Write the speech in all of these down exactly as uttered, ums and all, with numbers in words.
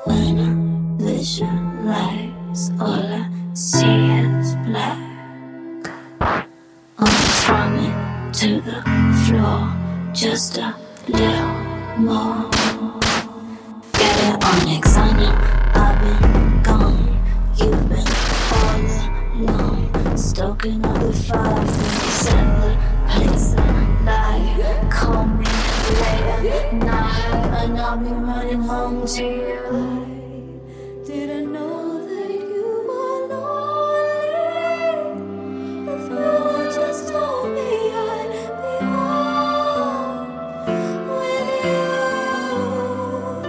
When I visualize, all I see is black. Almost running to the floor, just a little more. Get it Onyx, I know I've been gone. You've been all alone, stoking all the fire from the cellar. Place a lie, call me late at night, and I'll be running home to you. Didn't know that you were lonely. If you had just told me I'd be home with you.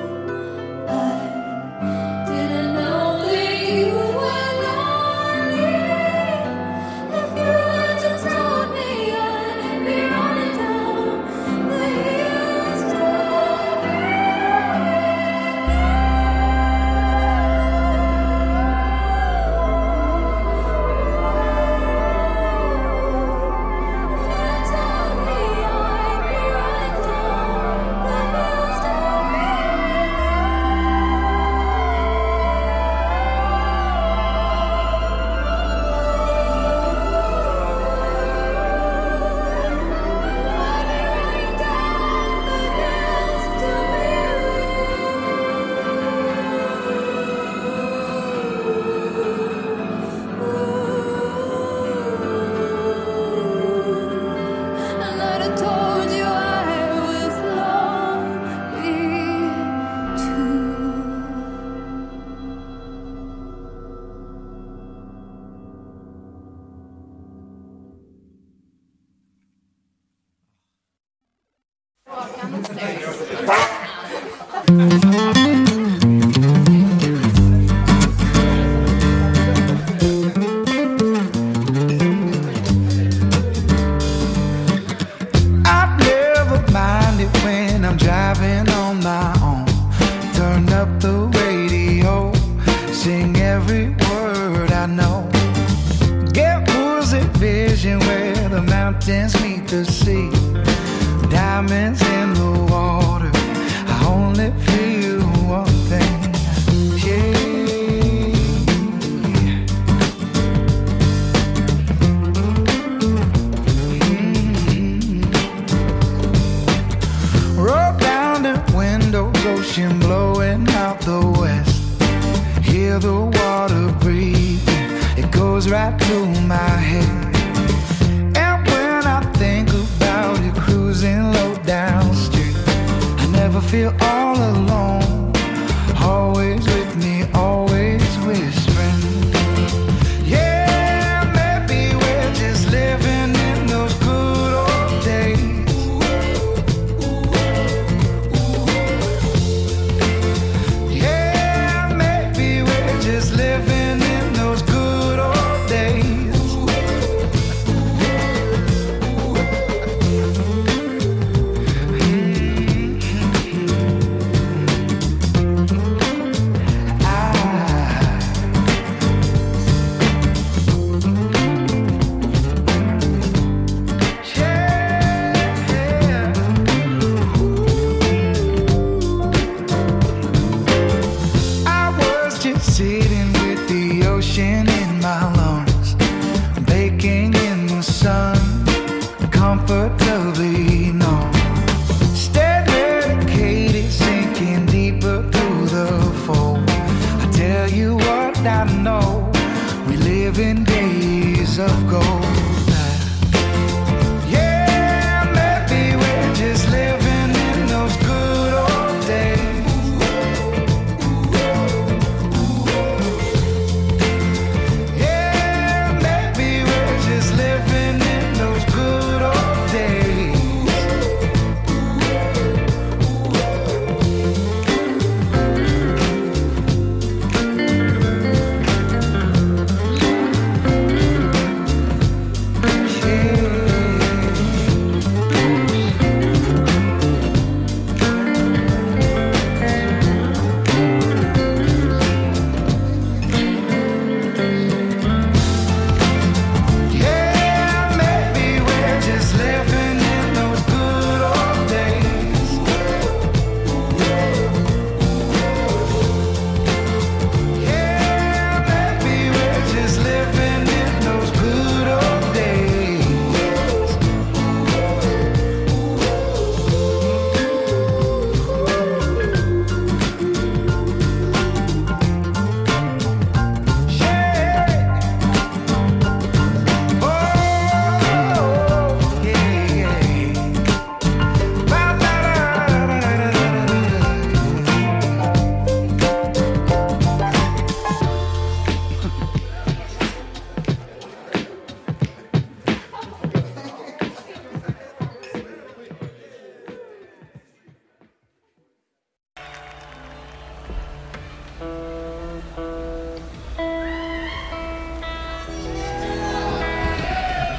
I didn't know that you were lonely. If you had just told me I'd be running down the hills toward you.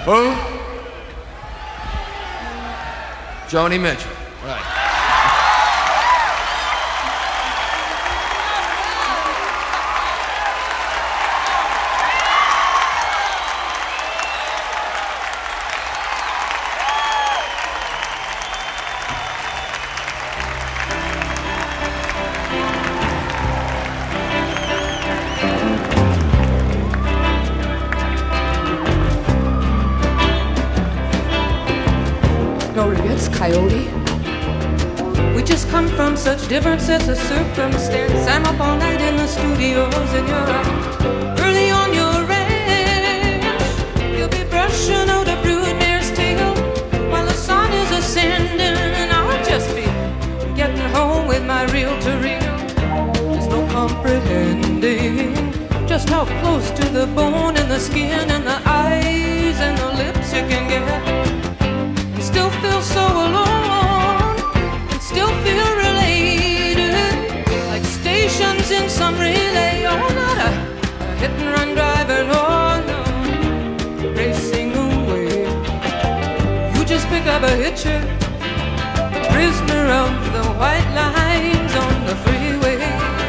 Who? Joni Mitchell. Right. No regrets, Coyote. We just come from such different sets of circumstance. I'm up all night in the studios and you're out early on your ranch. You'll be brushing out a broodmare's tail while the sun is ascending, and I'll just be getting home with my reel-to-reel. There's no comprehending just how close to the bone and the skin and the eyes and the lips you can get. Still feel so alone, and still feel related, like stations in some relay. Oh, not a, a hit and run driver, no, no, racing away. You just pick up a hitcher, prisoner of the white lines on the freeway.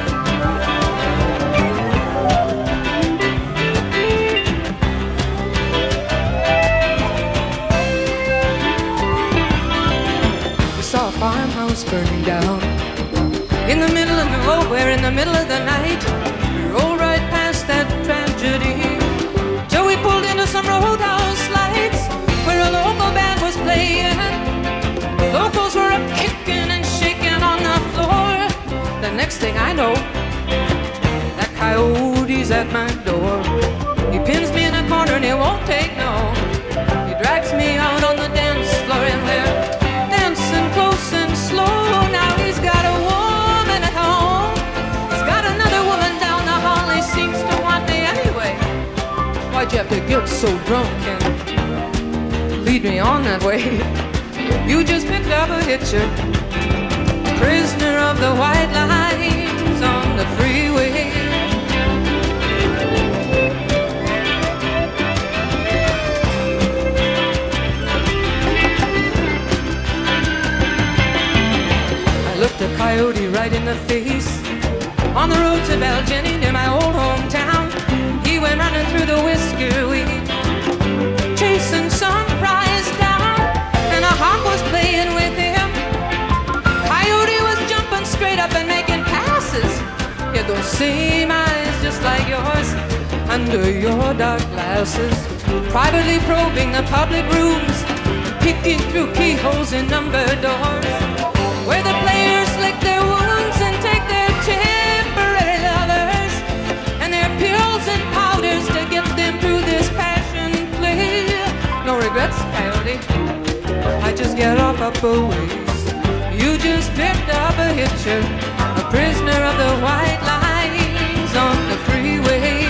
Saw a farmhouse burning down in the middle of nowhere, in the middle of the night. We rolled right past that tragedy till we pulled into some roadhouse lights where a local band was playing. Locals were up kicking and shaking on the floor. The next thing I know, that coyote's at my door. He pins me in a corner and he won't take no. He drags me out on the dance floor and there, close and slow. Now he's got a woman at home. He's got another woman down the hall. He seems to want me anyway. Why'd you have to get so drunk and lead me on that way? You just picked up a hitcher, prisoner of the white lines on the freeway. Looked a coyote right in the face on the road to Belgeny near my old hometown. He went running through the whisker weed, chasing some prize down, and a hawk was playing with him. Coyote was jumping straight up and making passes. He had those same eyes just like yours under your dark glasses, privately probing the public rooms, peeking through keyholes in numbered doors, where the players lick their wounds and take their temporary lovers and their pills and powders to get them through this passion play. No regrets, Coyote, I just get off up a ways. You just picked up a hitcher, a prisoner of the white lines on the freeway.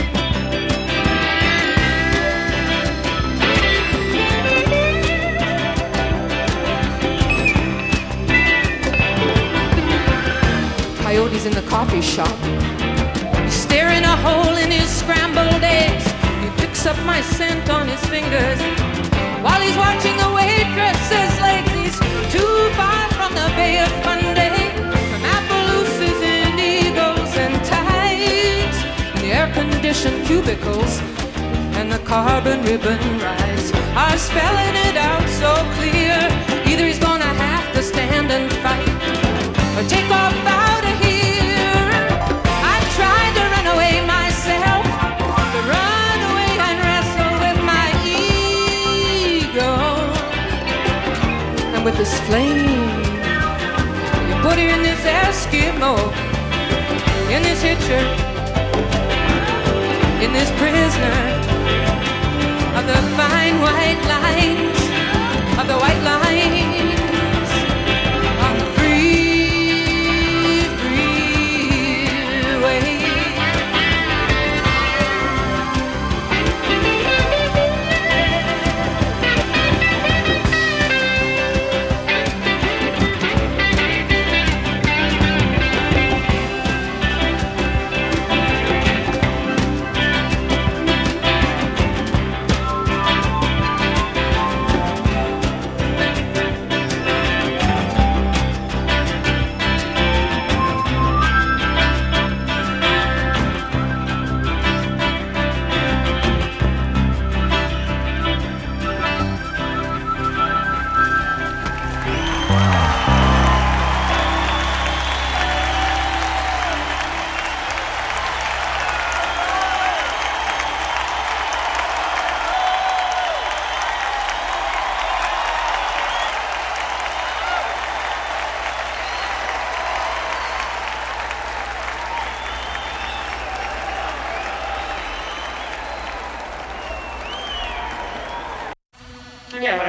Coyote's in the coffee shop. He's staring a hole in his scrambled eggs. He picks up my scent on his fingers while he's watching the waitress's legs. He's too far from the Bay of Fundy, from Appaloosas and eagles and tides, and the air-conditioned cubicles and the carbon ribbon rides are spelling it out so clear. Either he's gonna have to stand and fight or take off out of here. I tried to run away myself, to run away and wrestle with my ego. And with this flame, you put her in this Eskimo, in this hitcher, in this prisoner of the fine white lines, of the white lines.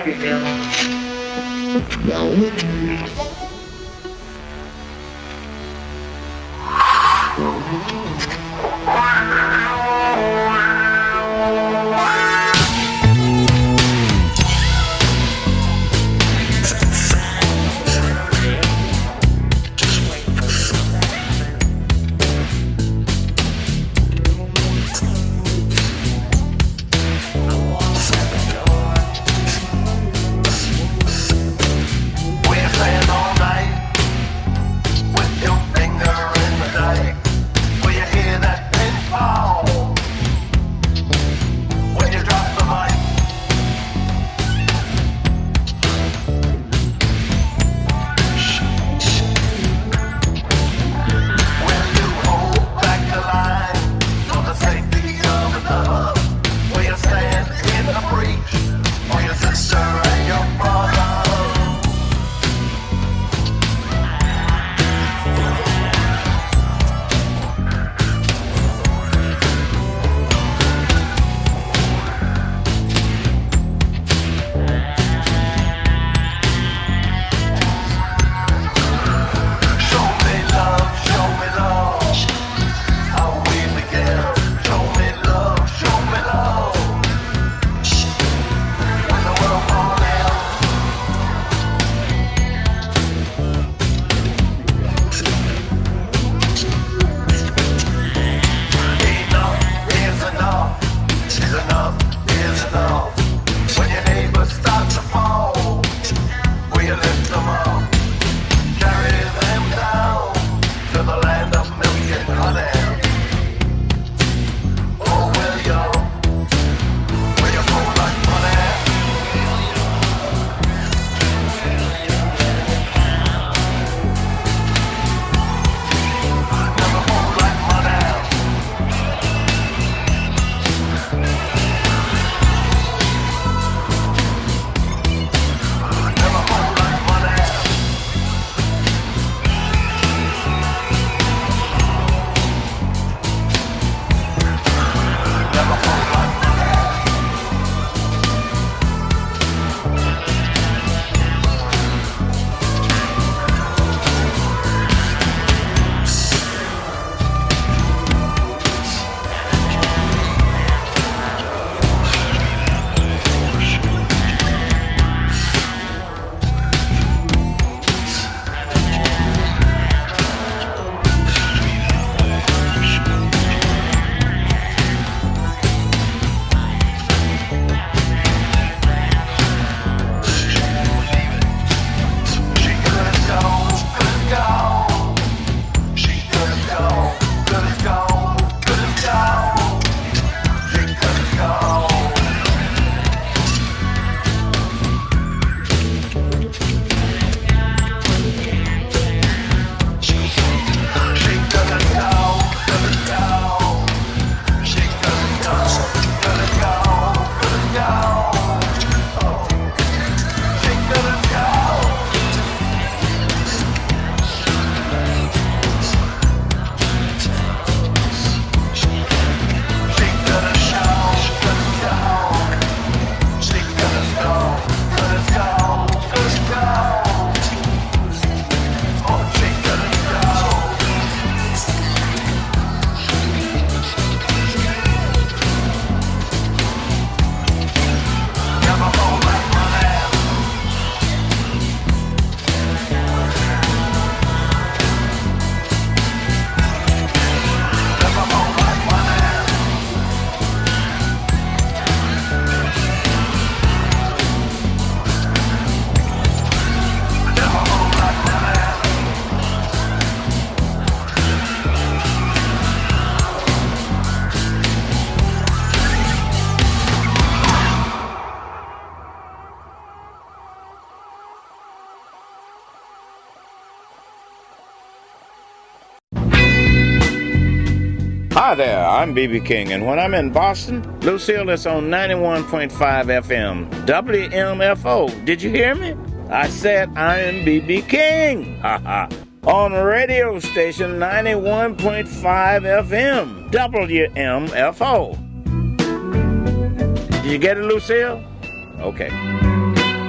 Happyville. Hi there, I'm B B King, and when I'm in Boston, Lucille is on ninety-one point five F M, W M F O. Did you hear me? I said I am B B King. Ha ha. On radio station ninety-one point five F M, W M F O. Did you get it, Lucille? Okay.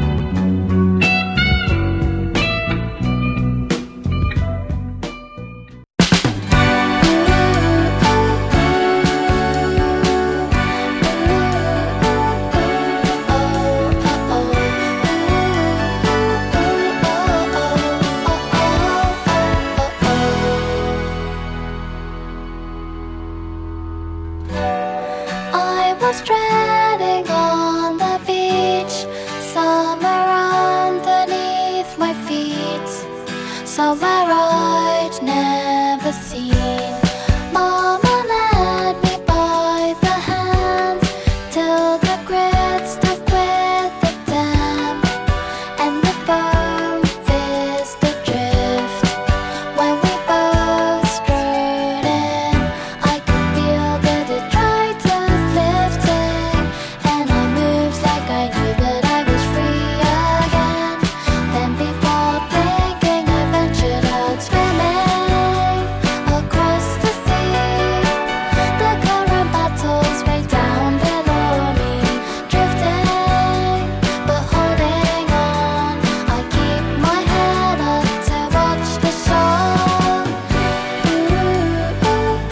Raindrops treading on the beach, somewhere underneath my feet, somewhere I'd never seen. Mama led me by the hand till the grit stuck with the dam, and the foam fizzed adrift. When we both strode in, I could feel the detritus lifting, and I moved like I knew that I was free again. Then before thinking, I ventured out swimming across the sea. The current battles way down below me, drifting but holding on. I keep my head up to watch the show. Ooh, ooh, ooh.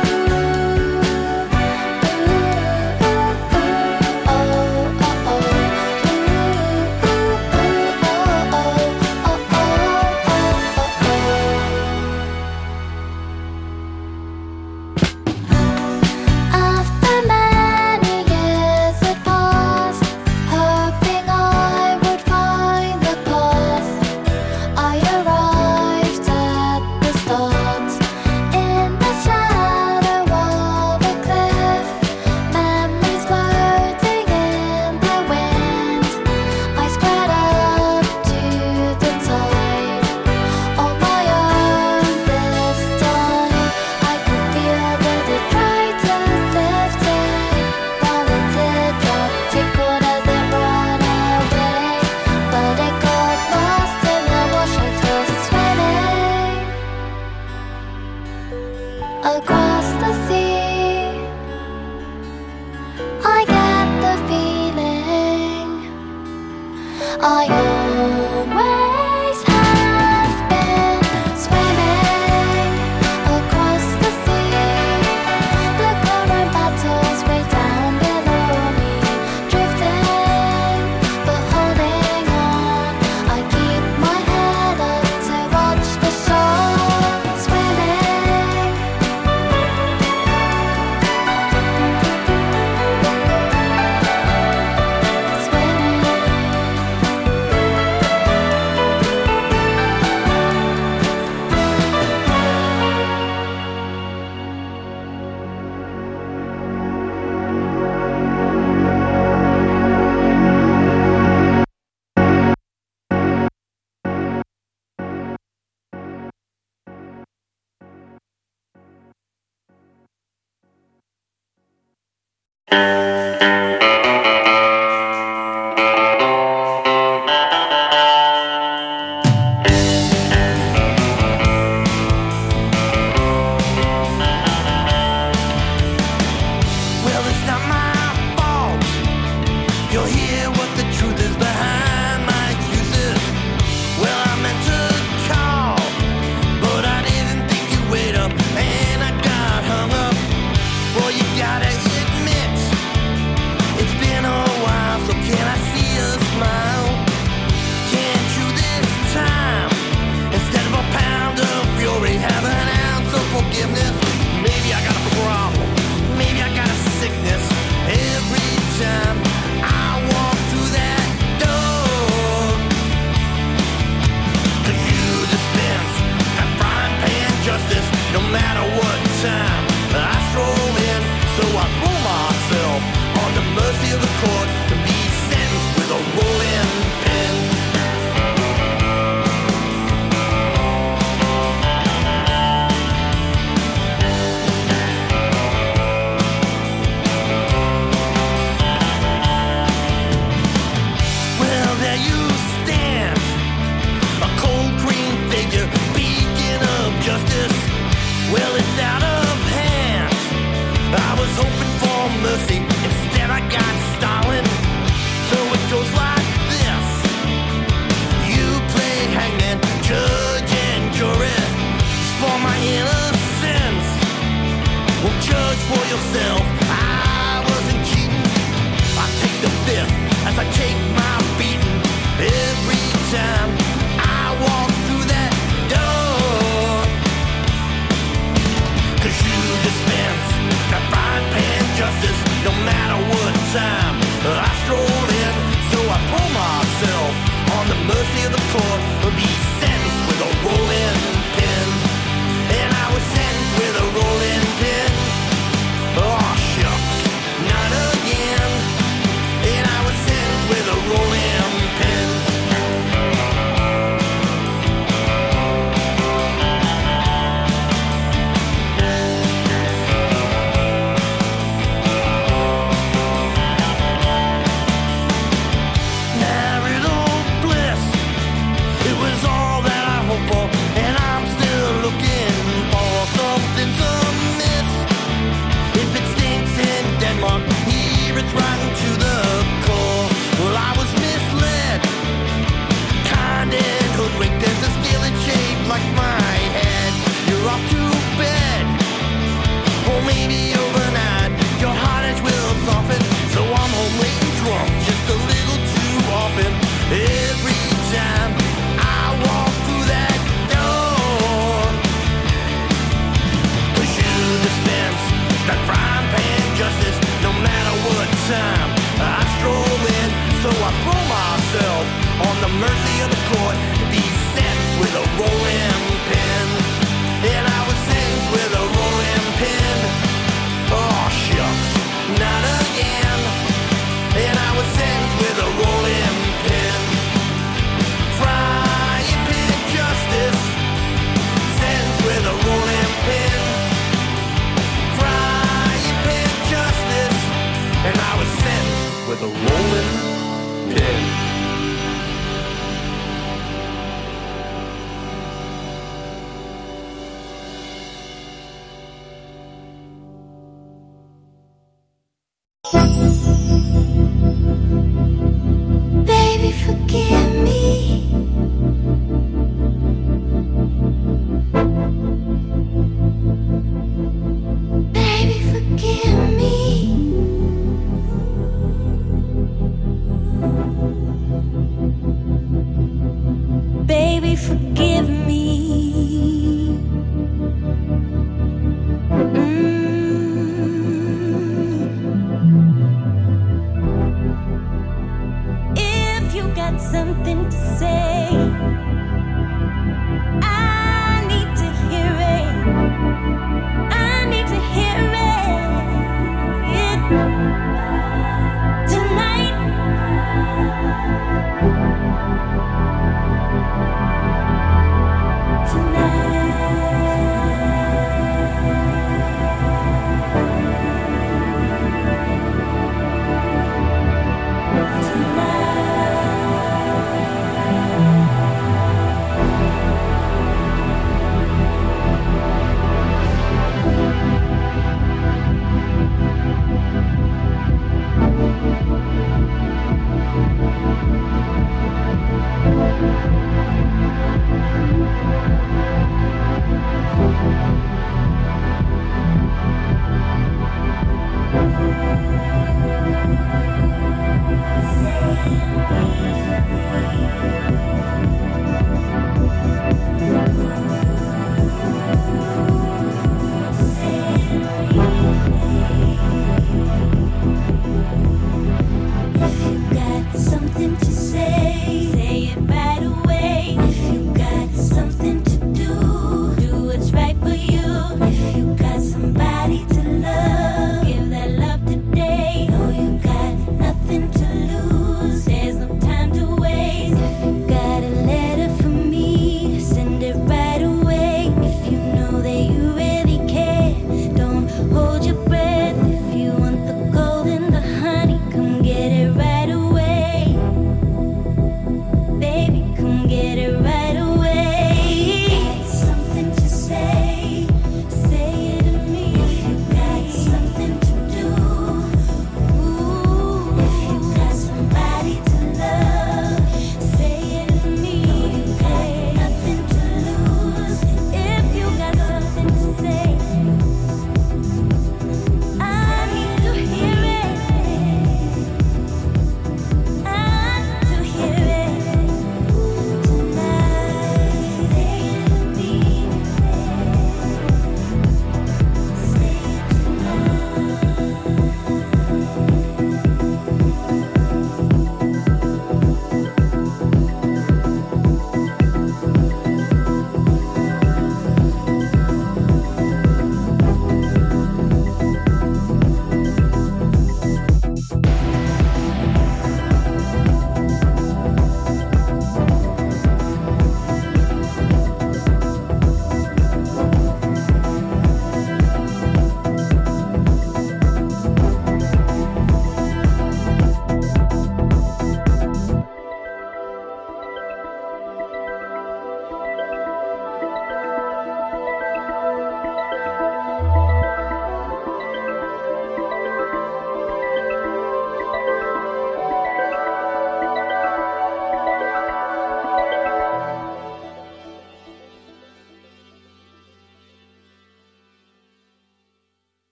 Ooh, ooh, ooh. Oh, oh, oh. Ooh, ooh, ooh. Oh, oh, oh, oh, oh, After many years had passed, hoping I would find the path, I arrived at the start. In the shadow of a cliff, memories floating in the wind, I spread up to the tide. On my own this time, I could feel the detritus lifting, while a teardrop tickled as it ran away. But it got lost in the wash I was swimming across the sea. I get the feeling I always have been swimming across the sea. The current battles way down below me, drifting but holding on. I keep my head up to watch the show. Swimming, Well, it's not my fault. You'll hear what the truth is behind my excuses. Well, I meant to call, but I didn't think you'd wait up, and I got hung up. Well, you gotta admit, it's been a while, so can I see a smile? Can't you this time, instead of a pound of fury, have an ounce of forgiveness? Maybe I got a problem, maybe I got a sickness. Every time I walk through that door, 'cause you dispense that frying pan justice, no matter what time I stroll in. So I throw myself on the mercy of the court to be sentenced with a rolling pin. Well, there you stand, a cold green figure, beacon of justice. Well, it's out of hand. I was hoping for mercy, instead I got Stalin. So it goes like this: you play hangman, judge and jury. For my innocence, well, judge for yourself. I wasn't cheating. I take the fifth as I take my beating. Every time I walk through that door, 'cause you dispense that frying pan justice, no matter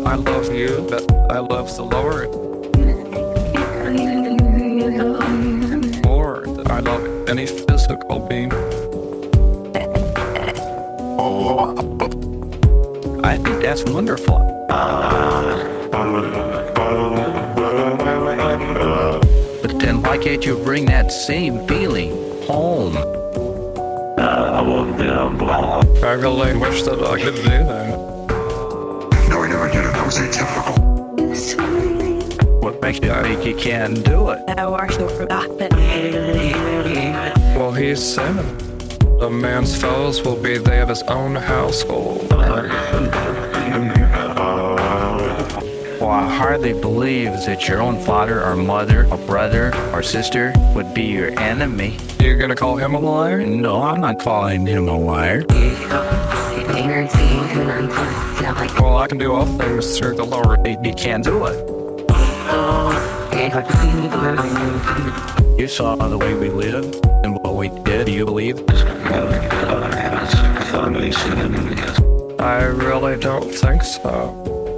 I love you, but I love the Lord. Or that I love any physical being. I think that's wonderful. But then why can't you bring that same feeling home? I really wish that I could do that. No, I never did it. That was atypical. What makes you think you can do it? Well, he's seven. A man's foes will be they of his own household. Well, I hardly believe that your own father or mother or brother or sister would be your enemy. You're gonna call him a liar? No, I'm not calling him a liar. Well, I can do all things through the Lord. He can do it. You saw the way we lived and what we did. Do you believe? I really don't think so.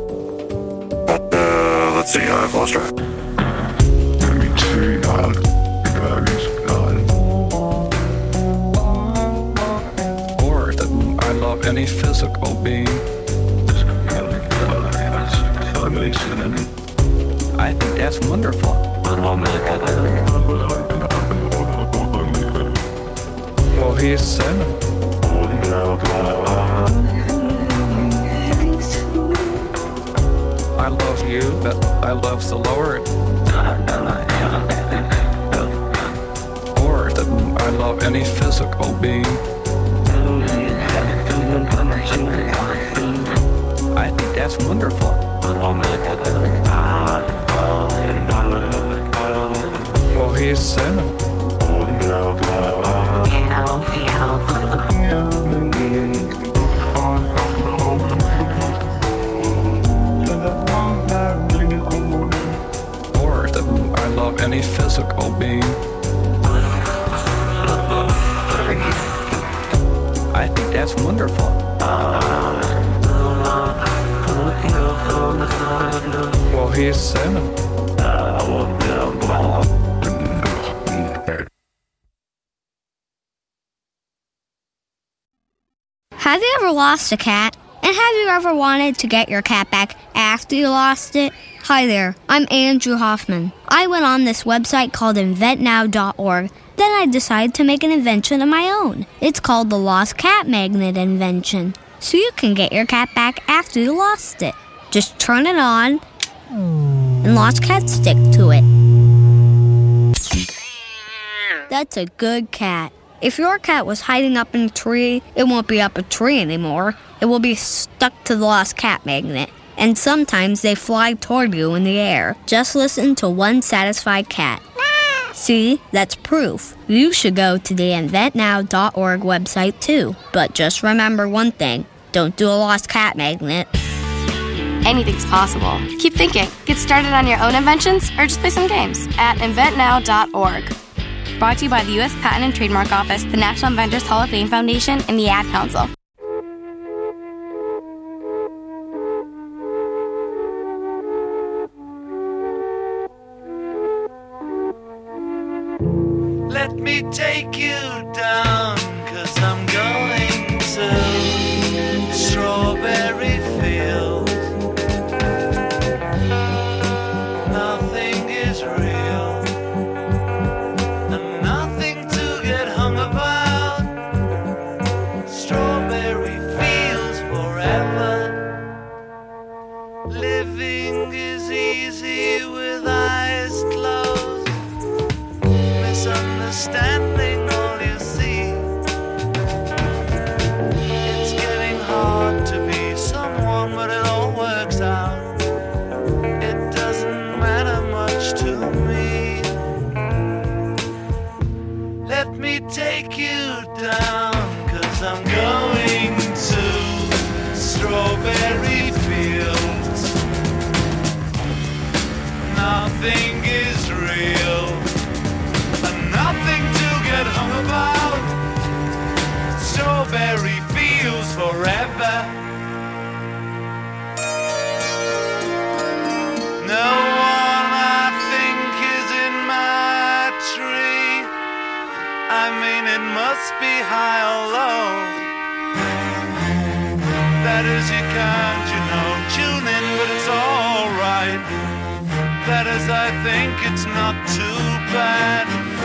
Uh, let's see, I've lost track. Let me see, God. God is God. Or that I love any physical being. I think that's wonderful. Well, he's seven. I love you, but I love the Lord. Or that I love any physical being. I think that's wonderful. Well, he's seven. Or that I love any physical being. I think that's wonderful. Well, he's seven. Have you ever lost a cat? And have you ever wanted to get your cat back after you lost it? Hi there, I'm Andrew Hoffman. I went on this website called invent now dot org. Then I decided to make an invention of my own. It's called the Lost Cat Magnet Invention. So you can get your cat back after you lost it. Just turn it on, and lost cats stick to it. That's a good cat. If your cat was hiding up in a tree, it won't be up a tree anymore. It will be stuck to the lost cat magnet. And sometimes they fly toward you in the air. Just listen to one satisfied cat. See, that's proof. You should go to the invent now dot org website too. But just remember one thing. Don't do a lost cat magnet. Anything's possible. Keep thinking. Get started on your own inventions or just play some games at invent now dot org. Brought to you by the U S Patent and Trademark Office, the National Inventors Hall of Fame Foundation, and the Ad Council. Let me take you down, 'cause I'm going to Strawberry Fields. Nothing is real, and nothing to get hung about. Strawberry Fields forever. Living is easy with eyes closed. Misunderstanding all you see. It's getting hard to be someone, but it all works out. It doesn't matter much to me. Let me take you down, 'cause I'm going to Strawberry Fields. Nothing is real, and nothing to get hung about. Strawberry Fields forever. must be high or low. That is, you can't, you know, tune in, but it's alright. That is, I think it's not too bad.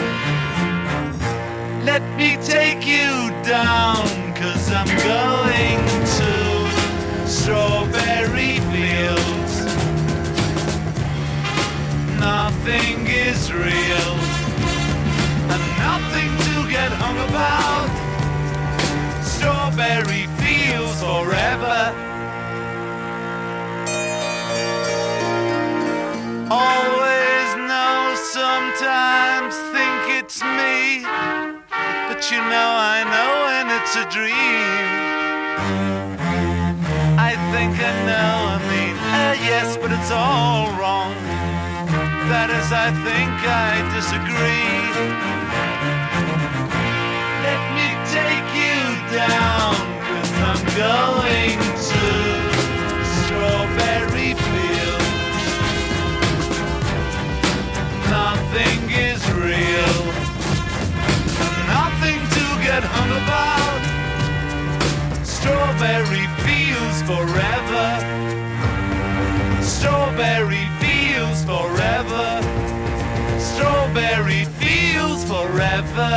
Let me take you down, 'cause I'm going to strawberry fields. Nothing is real, and nothing to get hung about. Strawberry fields forever. Always know, sometimes think it's me, but you know I know when it's a dream. I think I know, I mean, uh, yes, but it's all wrong. That is, I think I disagree. Let me take you down, 'cause I'm going to strawberry fields. Nothing is real, nothing to get hung about. Strawberry fields forever. Strawberry fields forever. Strawberry fields forever.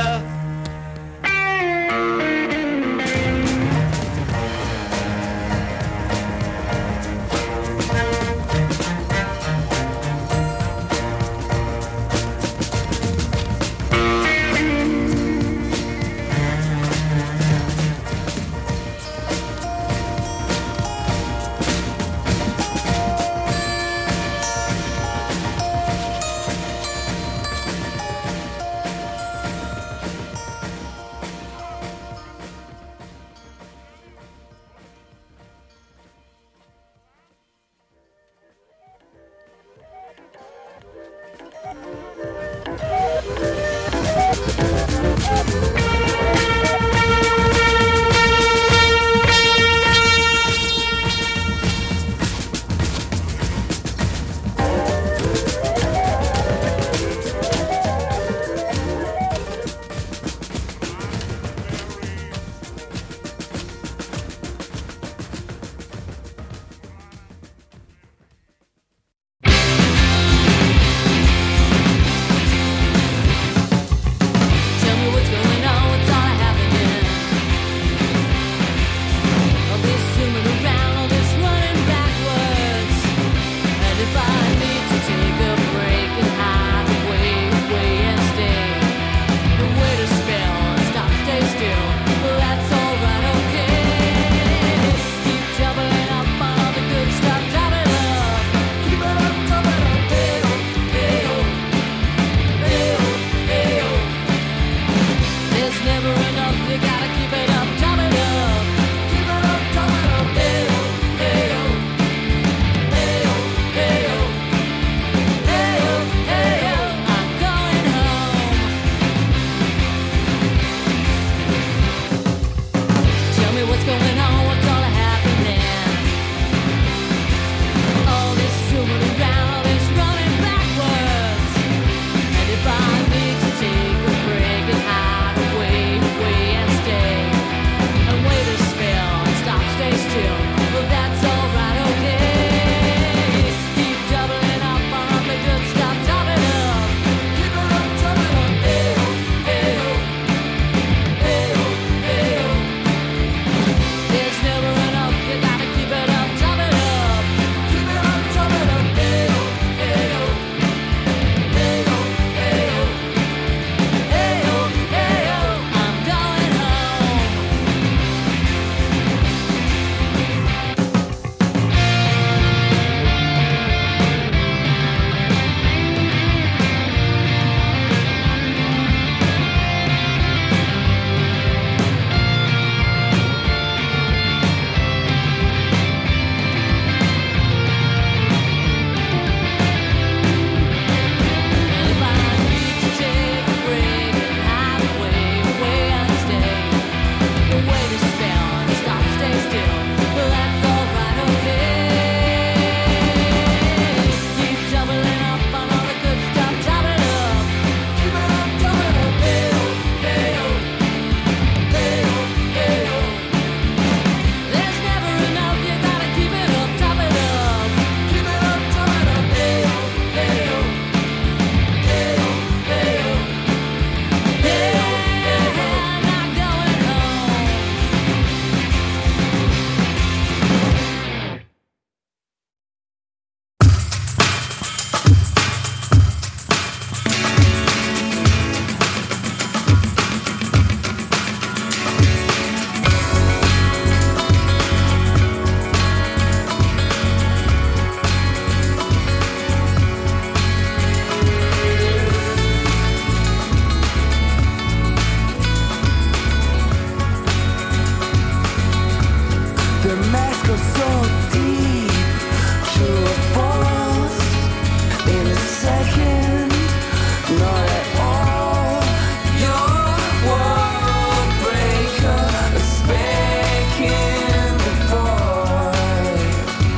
The mask goes so deep, true or false, in a second, not at all. You're a world breaker, a speck in the void.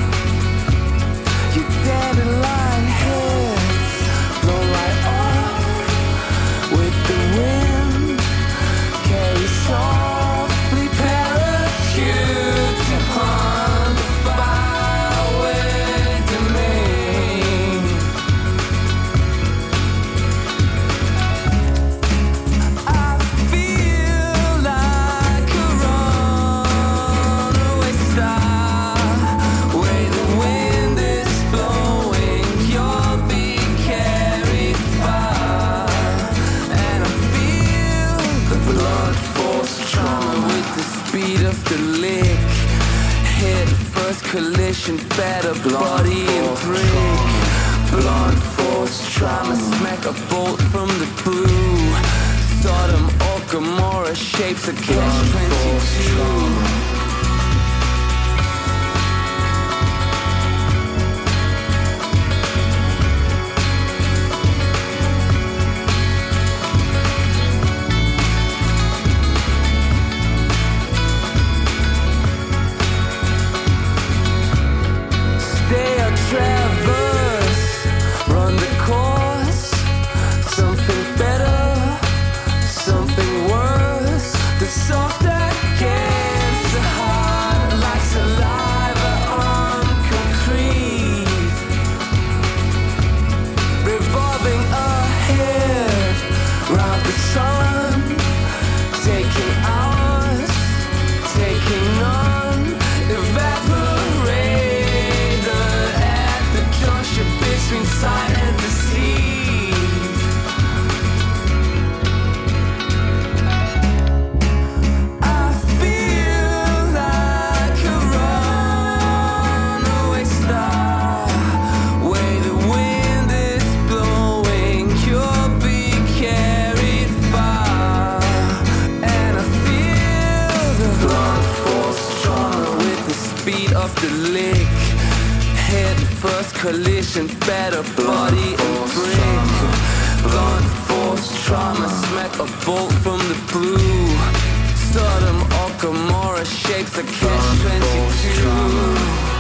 Your dandelion heads blow right off with the wind. Carry softly parachutes upon the faraway domain. I feel like a runaway star, where the wind is blowing, you'll be carried far. And I feel the blood force trauma with the speed of the lick. Head first collision, better body and brick. Blunt force trauma, smack a bolt from the blue. Sodom or Gomorrah shapes a catch twenty-two. Stay or traverse, run the course. Something better, something worse. The soft against the heart, like saliva on concrete. Revolving ahead, round the sun. Taking hours, taking none. Evaporated at the junction between sight and deceit. I feel like a runaway star, where the wind is blowing, you'll be carried far. And I feel the blunt force trauma with the speed of the lick. Head first collision, better body and brick. Blunt force trauma, smack a bolt from the blue. Sodom or Gomorrah shapes a catch twenty-two.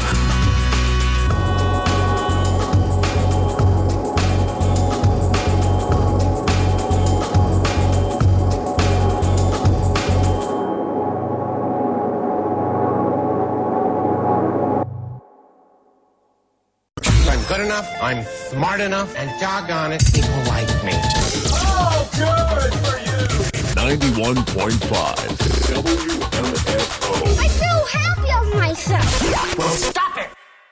I'm good enough, I'm smart enough, and doggone it, people like me. Oh, good for you! ninety-one point five W M F O. I feel happy of myself. Well, stop it!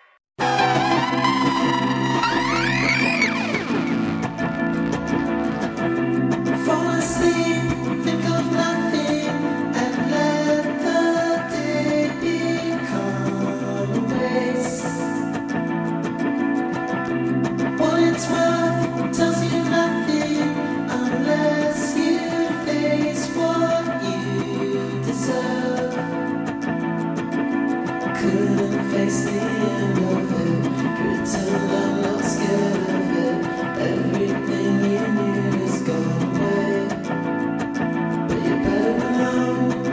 Fall asleep, think of nothing, and let the day become a waste. What it's worth tells you nothing unless you face what you deserve. Couldn't face the end of it, pretend I'm not scared of it. Everything you knew is gone away, but you better know.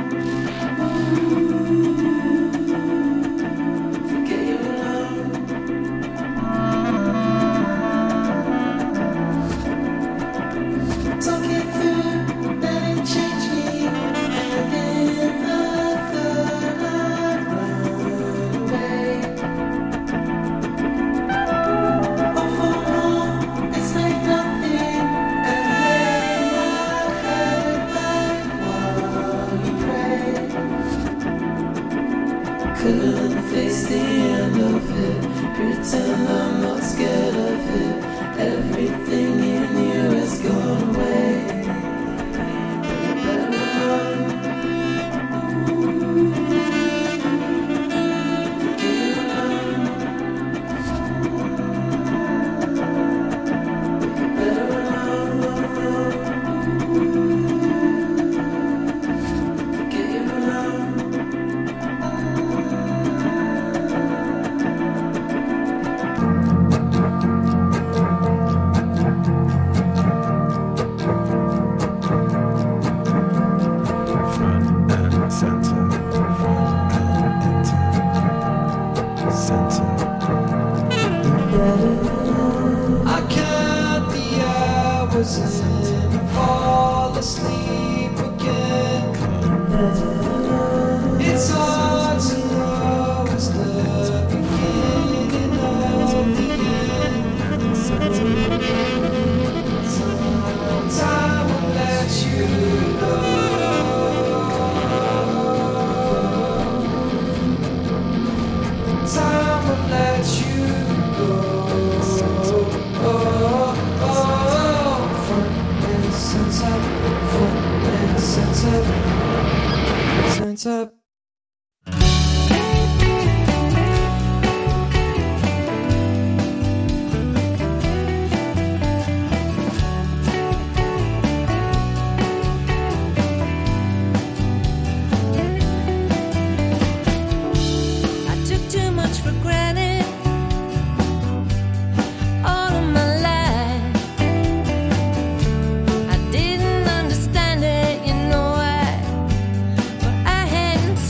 Forget you're alone. Talk it through, let it change me, and in the third I'd run away. Oh, for more, it's like nothing, and lay my head back while you pray. Couldn't face the end of it, pretend I'm not scared of it. Everything you knew has gone away. But you better run. Forget alone. But you better run. Forget you're alone. I count the hours and I fall asleep again. It's hard to know it's the beginning of the end. Time will let you know. Time will let you go. Oh, oh, oh. Front and center, front and center, center. Understand it, you know I, but I hadn't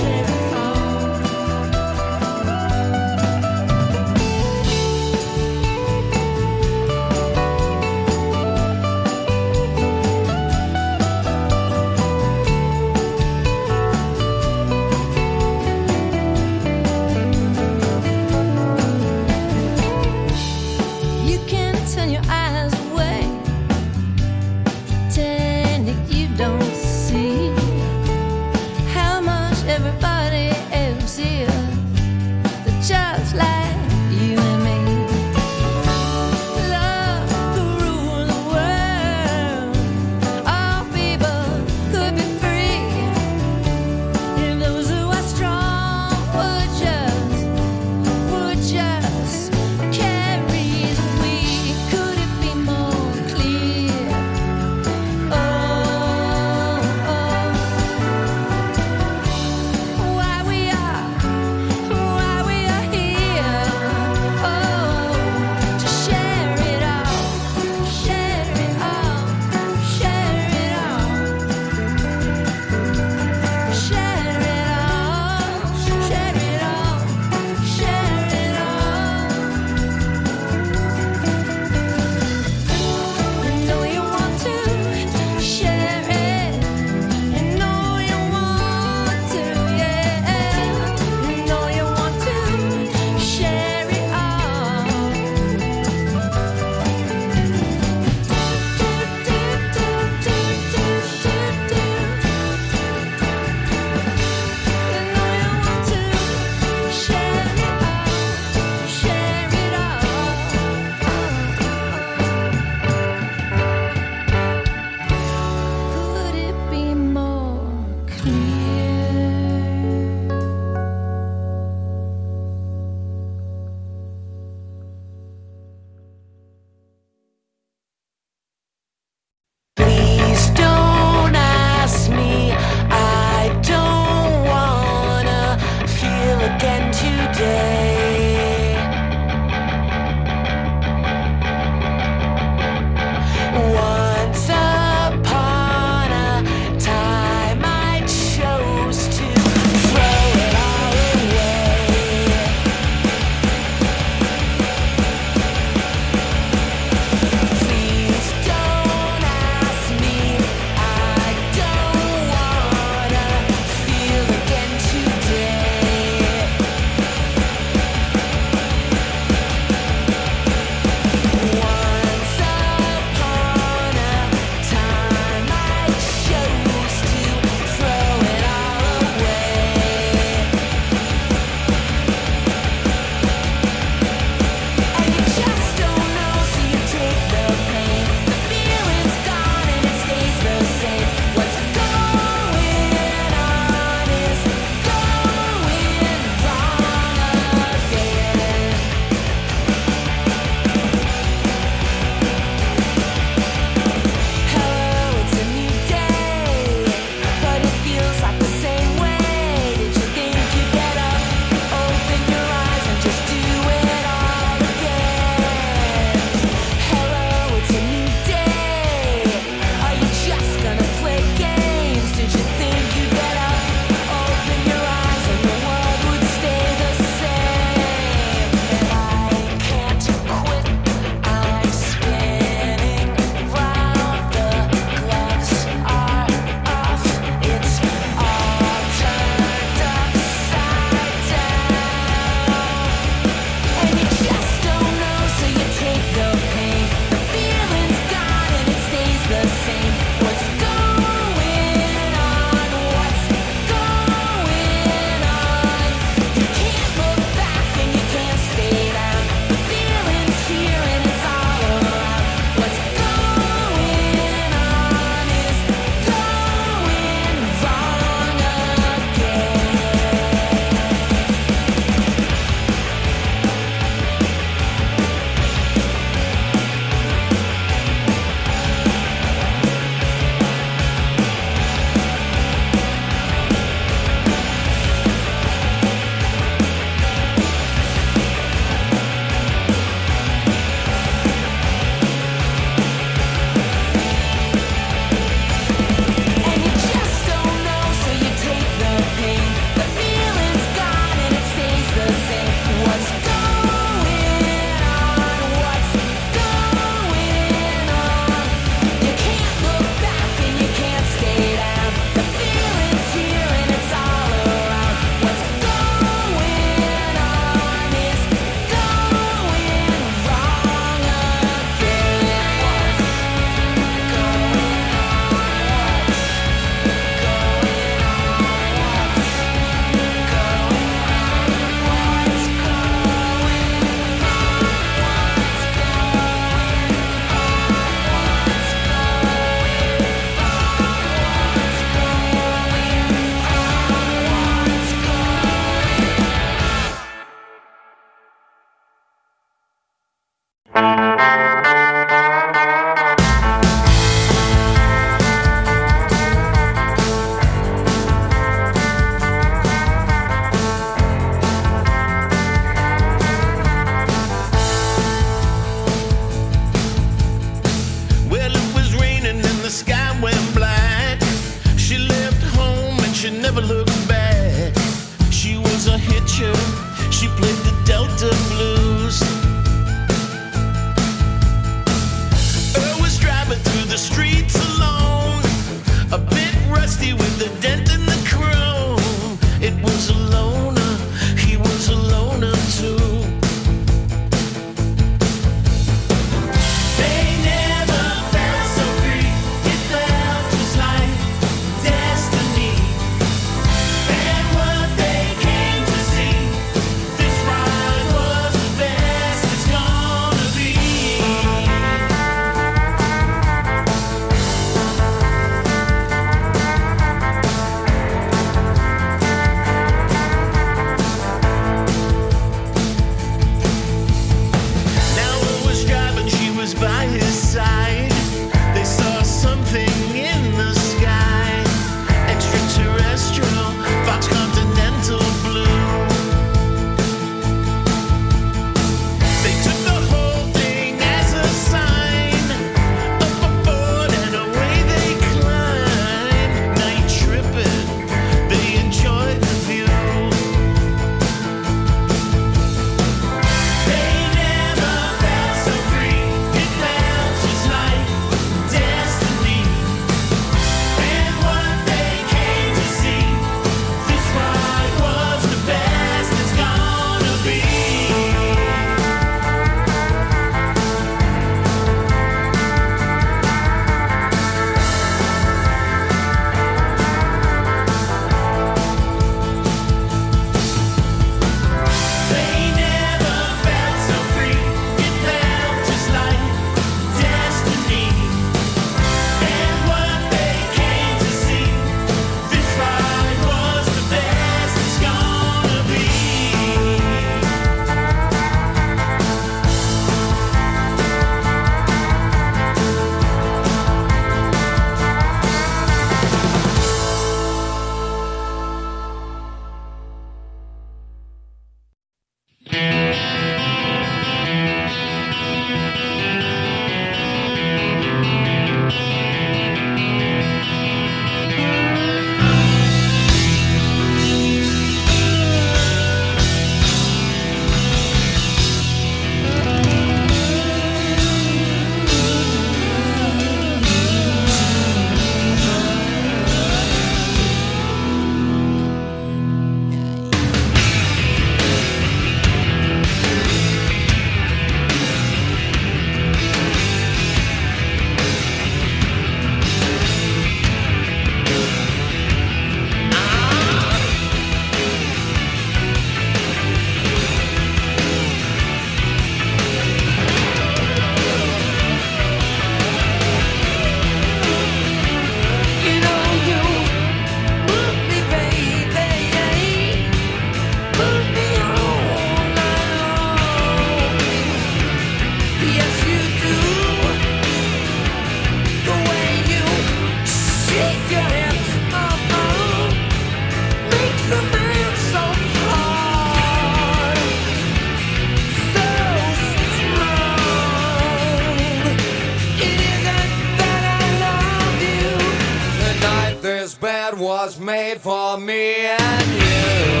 bed was made for me and you.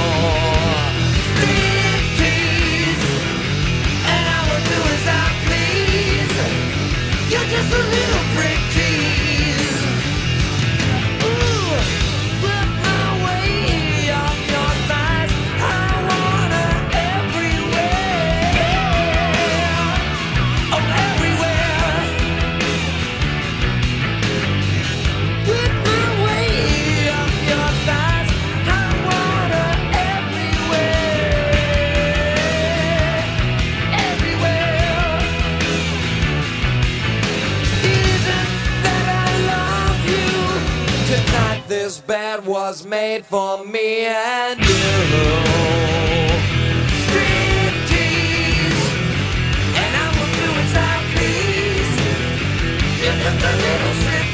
Striptease, and I will do as I please. You're just a little freak tease. Ooh, put my way off your thighs. I wanna everywhere, oh everywhere. Put my way off your thighs. I wanna everywhere, everywhere. Isn't that I love you? Tonight this bed was made for me and you. Striptease, and I will do as I please. You're just a little strip